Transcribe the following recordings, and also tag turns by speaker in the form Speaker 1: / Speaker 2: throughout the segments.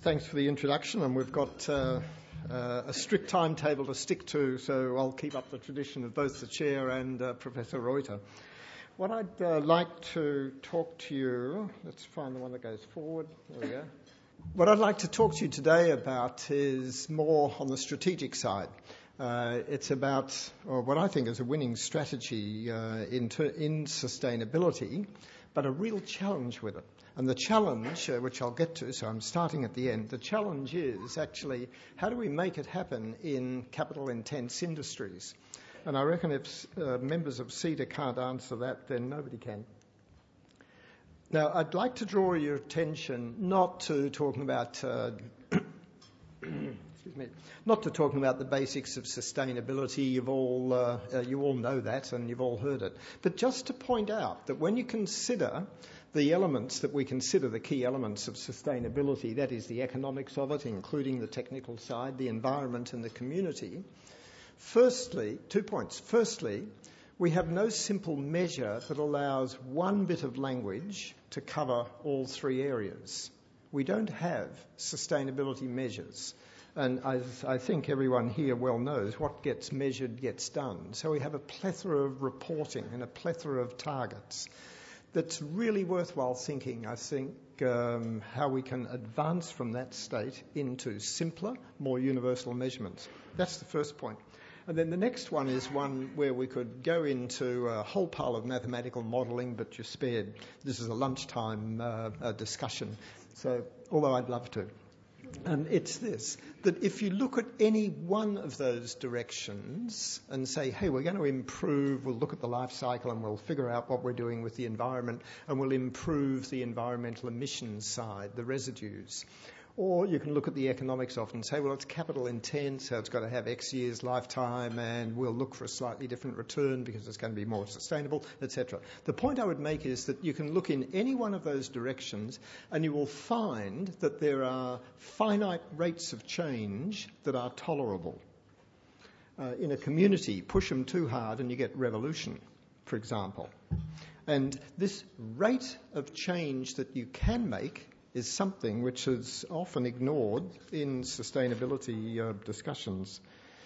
Speaker 1: Thanks for the introduction, and we've got a strict timetable to stick to, so I'll keep up the tradition of both the Chair and Professor Reuter. What I'd like to talk to you, let's find the one that goes forward, there we go. What I'd like to talk to you today about is more on the strategic side. It's about what I think is a winning strategy in sustainability, but a real challenge with it. And the challenge, which I'll get to, so I'm starting at the end, the challenge is actually how do we make it happen in capital-intense industries? And I reckon if members of CEDA can't answer that, then nobody can. Now, I'd like to draw your attention not to talking about not to talking about the basics of sustainability. You all know that and you've all heard it. But just to point out that when you consider the elements that we consider the key elements of sustainability, that is the economics of it, including the technical side, the environment and the community, firstly, 2 points. Firstly, we have no simple measure that allows one bit of language to cover all three areas. We don't have sustainability measures. And as I think everyone here well knows, what gets measured gets done. So we have a plethora of reporting and a plethora of targets. That's really worthwhile thinking, I think, how we can advance from that state into simpler, more universal measurements. That's the first point. And then the next one is one where we could go into a whole pile of mathematical modelling, but you're spared. This is a lunchtime discussion, so although I'd love to. And it's this, that if you look at any one of those directions and say, hey, we're going to improve, we'll look at the life cycle and we'll figure out what we're doing with the environment and we'll improve the environmental emissions side, the residues. Or you can look at the economics of it and say, well, it's capital intense, so it's got to have X years lifetime and we'll look for a slightly different return because it's going to be more sustainable, etc. The point I would make is that you can look in any one of those directions and you will find that there are finite rates of change that are tolerable. In a community, push them too hard and you get revolution, for example. And this rate of change that you can make is something which is often ignored in sustainability discussions.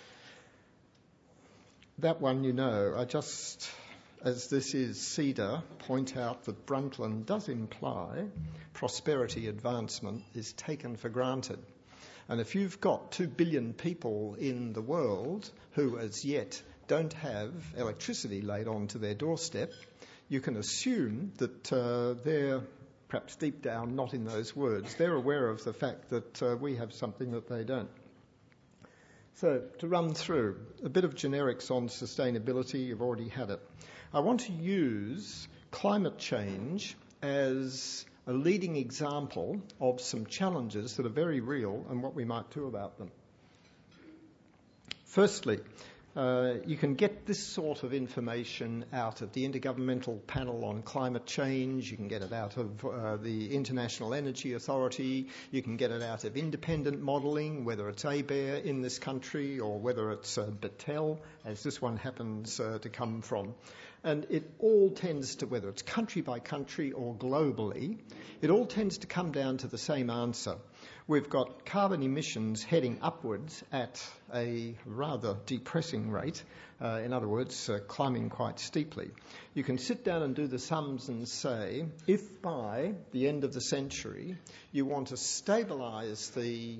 Speaker 1: That one you know. I just, as this is CEDA, point out that Brundtland does imply prosperity advancement is taken for granted. And if you've got 2 billion people in the world who as yet don't have electricity laid onto their doorstep, you can assume that they're perhaps deep down, not in those words, they're aware of the fact that we have something that they don't. So, to run through, a bit of generics on sustainability, you've already had it. I want to use climate change as a leading example of some challenges that are very real and what we might do about them. Firstly, you can get this sort of information out of the Intergovernmental Panel on Climate Change, you can get it out of the International Energy Authority, you can get it out of independent modelling, whether it's ABARE in this country or whether it's Battelle, as this one happens to come from. And it all tends to, whether it's country by country or globally, it all tends to come down to the same answer. We've got carbon emissions heading upwards at a rather depressing rate, in other words, climbing quite steeply. You can sit down and do the sums and say, if by the end of the century you want to stabilise the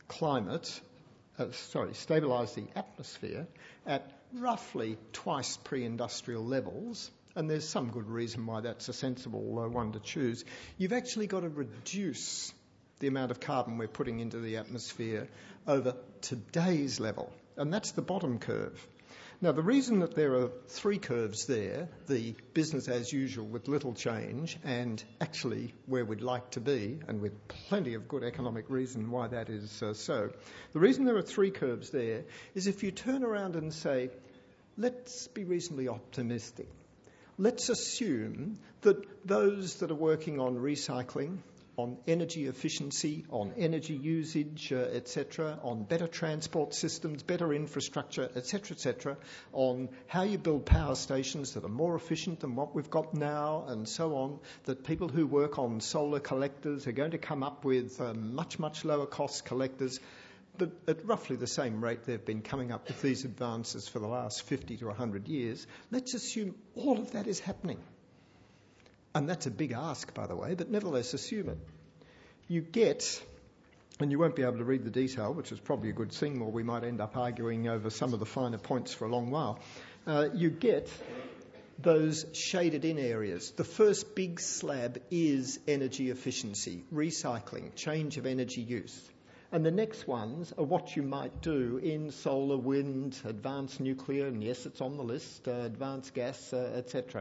Speaker 1: stabilise the atmosphere at roughly twice pre-industrial levels, and there's some good reason why that's a sensible one to choose, you've actually got to reduce the amount of carbon we're putting into the atmosphere over today's level. And that's the bottom curve. Now, the reason that there are three curves there, the business as usual with little change and actually where we'd like to be, and with plenty of good economic reason why that is so. The reason there are three curves there is if you turn around and say, let's be reasonably optimistic. Let's assume that those that are working on recycling, on energy efficiency, on energy usage, etc., on better transport systems, better infrastructure, etc., on how you build power stations that are more efficient than what we've got now, and so on, that people who work on solar collectors are going to come up with much, much lower cost collectors. But at roughly the same rate they've been coming up with these advances for the last 50 to 100 years, let's assume all of that is happening. And that's a big ask, by the way, but nevertheless assume it. You get, and you won't be able to read the detail, which is probably a good thing, or we might end up arguing over some of the finer points for a long while. You get those shaded in areas. The first big slab is energy efficiency, recycling, change of energy use. And the next ones are what you might do in solar, wind, advanced nuclear, and yes, it's on the list, advanced gas, etc.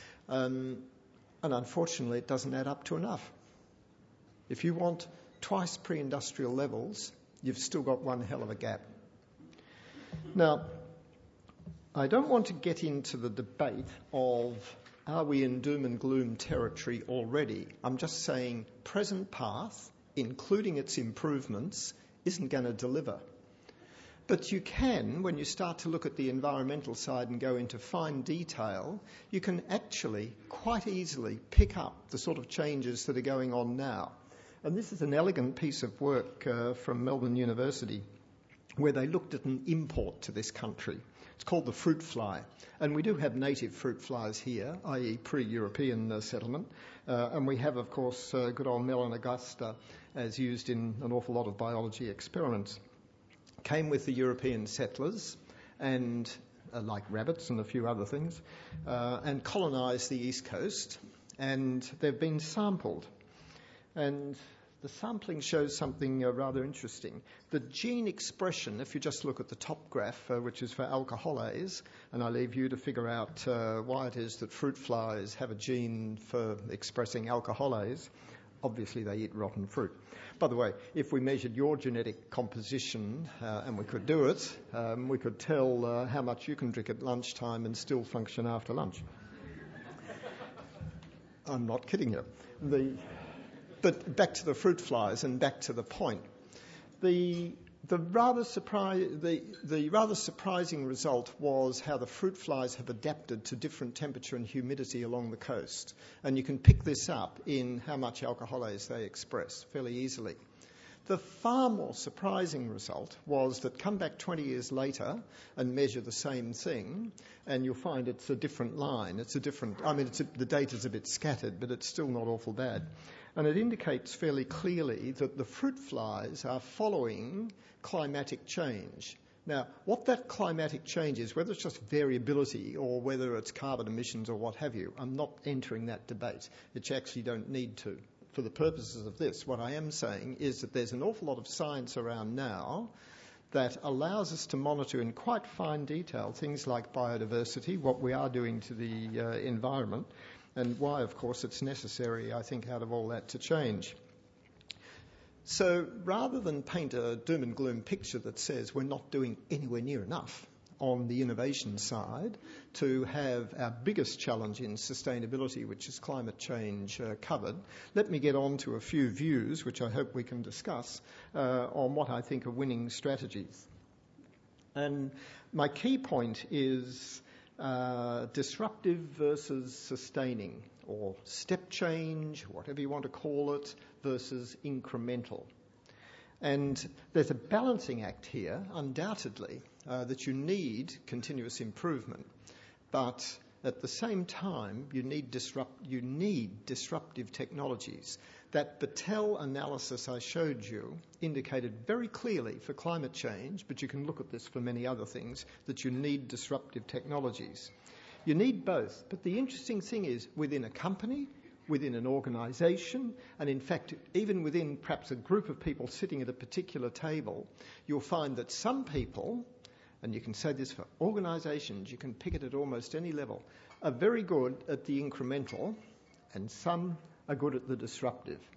Speaker 1: And unfortunately, it doesn't add up to enough. If you want twice pre-industrial levels, you've still got one hell of a gap. Now, I don't want to get into the debate of are we in doom and gloom territory already. I'm just saying present path, including its improvements, isn't going to deliver. But you can, when you start to look at the environmental side and go into fine detail, you can actually quite easily pick up the sort of changes that are going on now. And this is an elegant piece of work from Melbourne University where they looked at an import to this country. It's called the fruit fly. And we do have native fruit flies here, i.e. pre-European settlement. And we have, of course, good old Melon Augusta as used in an awful lot of biology experiments. Came with the European settlers and like rabbits and a few other things, and colonised the east coast, and they've been sampled. And the sampling shows something rather interesting. The gene expression, if you just look at the top graph, which is for alcoholase, and I leave you to figure out why it is that fruit flies have a gene for expressing alcoholase. Obviously, they eat rotten fruit. By the way, if we measured your genetic composition, and we could do it, we could tell how much you can drink at lunchtime and still function after lunch. I'm not kidding you. But back to the fruit flies and back to the point. The rather surprising result was how the fruit flies have adapted to different temperature and humidity along the coast. And you can pick this up in how much alcoholase they express fairly easily. The far more surprising result was that come back 20 years later and measure the same thing, and you'll find it's a different line. The data's a bit scattered, but it's still not awful bad. And it indicates fairly clearly that the fruit flies are following climatic change. Now, what that climatic change is, whether it's just variability or whether it's carbon emissions or what have you, I'm not entering that debate. It actually don't need to. For the purposes of this, what I am saying is that there's an awful lot of science around now that allows us to monitor in quite fine detail things like biodiversity, what we are doing to the environment, and why, of course, it's necessary, I think, out of all that to change. So rather than paint a doom and gloom picture that says we're not doing anywhere near enough on the innovation side to have our biggest challenge in sustainability, which is climate change, covered, let me get on to a few views, which I hope we can discuss, on what I think are winning strategies. And my key point is disruptive versus sustaining, or step change, whatever you want to call it, versus incremental. And there's a balancing act here, undoubtedly, that you need continuous improvement. But at the same time, you need disruptive technologies. That Battelle analysis I showed you indicated very clearly for climate change, but you can look at this for many other things, that you need disruptive technologies. You need both. But the interesting thing is, within a company, within an organisation, and in fact, even within perhaps a group of people sitting at a particular table, you'll find that some people, and you can say this for organisations, you can pick it at almost any level, are very good at the incremental, and some are good at the disruptive.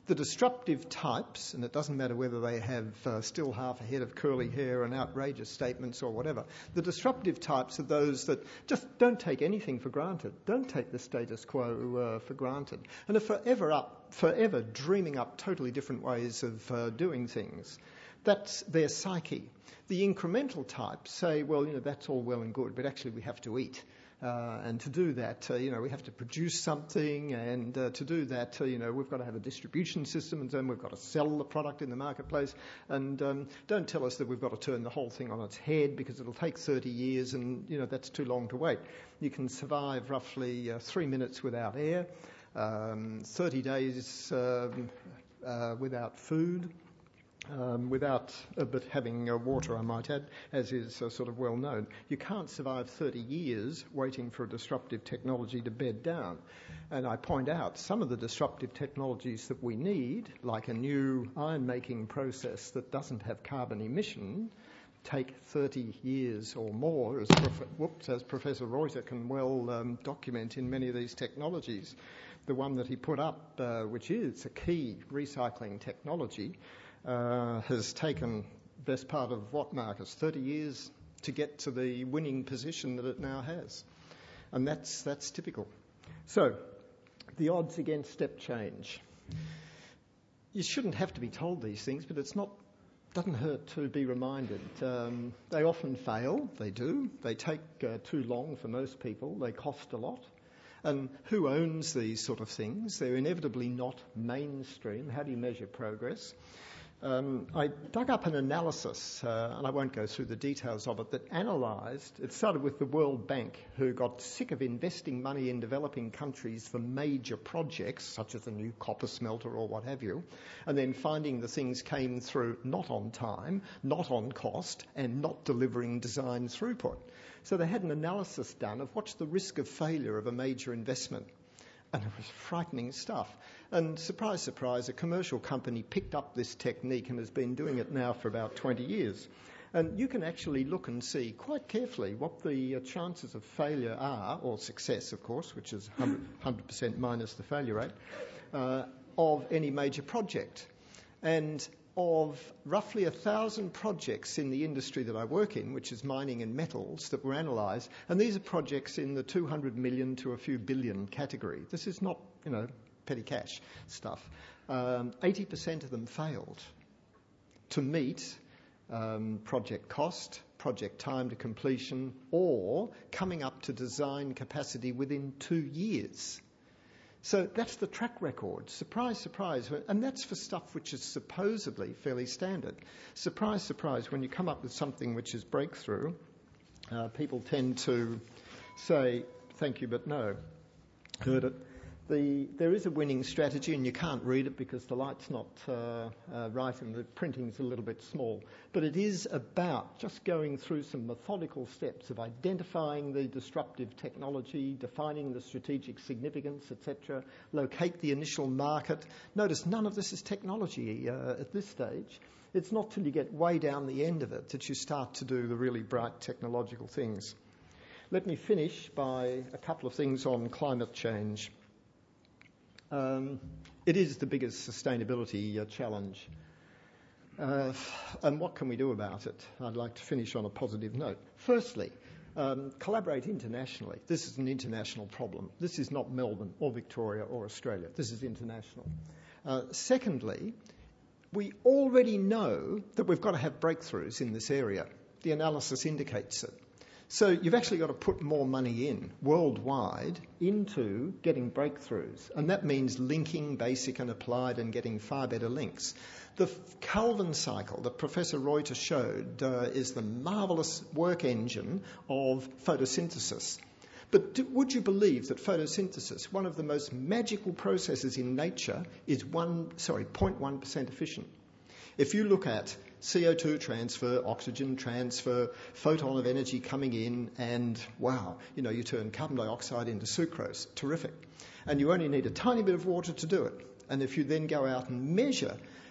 Speaker 1: The disruptive types, and it doesn't matter whether they have still half a head of curly hair and outrageous statements or whatever, the disruptive types are those that just don't take anything for granted, don't take the status quo for granted, and are forever dreaming up totally different ways of doing things. That's their psyche. The incremental types say, well, that's all well and good, but actually we have to eat. And to do that, we have to produce something, and to do that, we've got to have a distribution system, and then we've got to sell the product in the marketplace. And don't tell us that we've got to turn the whole thing on its head, because it'll take 30 years, and that's too long to wait. You can survive roughly 3 minutes without air, 30 days without food. But having water, I might add, as is sort of well known. You can't survive 30 years waiting for a disruptive technology to bed down. And I point out some of the disruptive technologies that we need, like a new iron-making process that doesn't have carbon emission, take 30 years or more, as Professor Reuter can well document in many of these technologies. The one that he put up, which is a key recycling technology, has taken best part of what, Marcus, 30 years to get to the winning position that it now has. And that's typical. So, the odds against step change. You shouldn't have to be told these things, but doesn't hurt to be reminded. They often fail, they do. They take too long for most people. They cost a lot. And who owns these sort of things? They're inevitably not mainstream. How do you measure progress? I dug up an analysis, and I won't go through the details of it, that analysed, it started with the World Bank, who got sick of investing money in developing countries for major projects, such as a new copper smelter or what have you, and then finding the things came through not on time, not on cost, and not delivering design throughput. So they had an analysis done of what's the risk of failure of a major investment. And it was frightening stuff. And surprise, surprise, a commercial company picked up this technique and has been doing it now for about 20 years. And you can actually look and see quite carefully what the chances of failure are, or success, of course, which is 100% minus the failure rate, of any major project. And of roughly 1,000 projects in the industry that I work in, which is mining and metals, that were analysed, and these are projects in the 200 million to a few billion category. This is not, petty cash stuff. 80% of them failed to meet project cost, project time to completion, or coming up to design capacity within 2 years. So that's the track record. Surprise, surprise. And that's for stuff which is supposedly fairly standard. Surprise, surprise, when you come up with something which is breakthrough, people tend to say, thank you, but no. Heard it. There is a winning strategy, and you can't read it because the light's not right and the printing's a little bit small. But it is about just going through some methodical steps of identifying the disruptive technology, defining the strategic significance, etc., locate the initial market. Notice none of this is technology at this stage. It's not till you get way down the end of it that you start to do the really bright technological things. Let me finish by a couple of things on climate change. It is the biggest sustainability challenge. And what can we do about it? I'd like to finish on a positive note. Firstly, collaborate internationally. This is an international problem. This is not Melbourne or Victoria or Australia. This is international. Secondly, we already know that we've got to have breakthroughs in this area. The analysis indicates it. So you've actually got to put more money in worldwide into getting breakthroughs. And that means linking basic and applied and getting far better links. The Calvin cycle that Professor Reuter showed is the marvellous work engine of photosynthesis. But would you believe that photosynthesis, one of the most magical processes in nature, is 0.1% efficient? If you look at CO2 transfer, oxygen transfer, photon of energy coming in, and wow, you turn carbon dioxide into sucrose. Terrific. And you only need a tiny bit of water to do it. And if you then go out and measure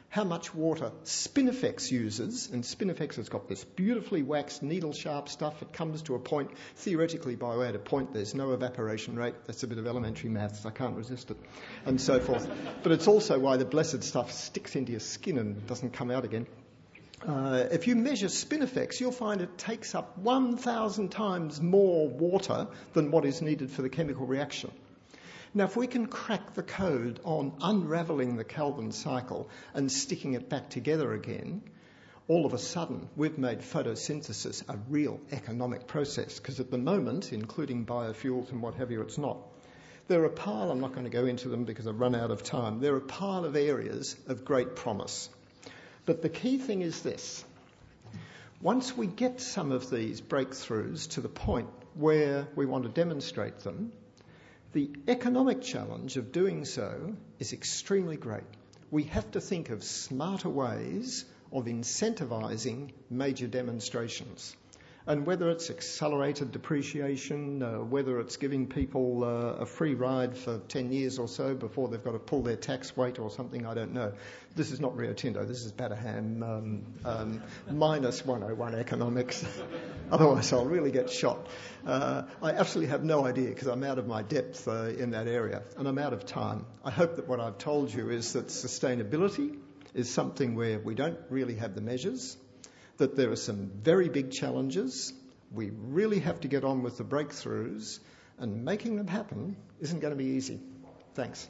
Speaker 1: how much water Spinifex uses, and Spinifex has got this beautifully waxed needle-sharp stuff. It comes to a point, theoretically by way of a point, there's no evaporation rate. That's a bit of elementary maths, I can't resist it, and so forth. But it's also why the blessed stuff sticks into your skin and doesn't come out again. If you measure Spinifex, you'll find it takes up 1,000 times more water than what is needed for the chemical reaction. Now, if we can crack the code on unravelling the Calvin cycle and sticking it back together again, all of a sudden we've made photosynthesis a real economic process, because at the moment, including biofuels and what have you, it's not. There are a pile, I'm not going to go into them because I've run out of time, there are a pile of areas of great promise. But the key thing is this. Once we get some of these breakthroughs to the point where we want to demonstrate them, the economic challenge of doing so is extremely great. We have to think of smarter ways of incentivising major demonstrations. And whether it's accelerated depreciation, whether it's giving people a free ride for 10 years or so before they've got to pull their tax weight or something, I don't know. This is not Rio Tinto, this is Batterham minus 101 economics. Otherwise I'll really get shot. I absolutely have no idea because I'm out of my depth in that area and I'm out of time. I hope that what I've told you is that sustainability is something where we don't really have the measures, that there are some very big challenges. We really have to get on with the breakthroughs, and making them happen isn't going to be easy. Thanks.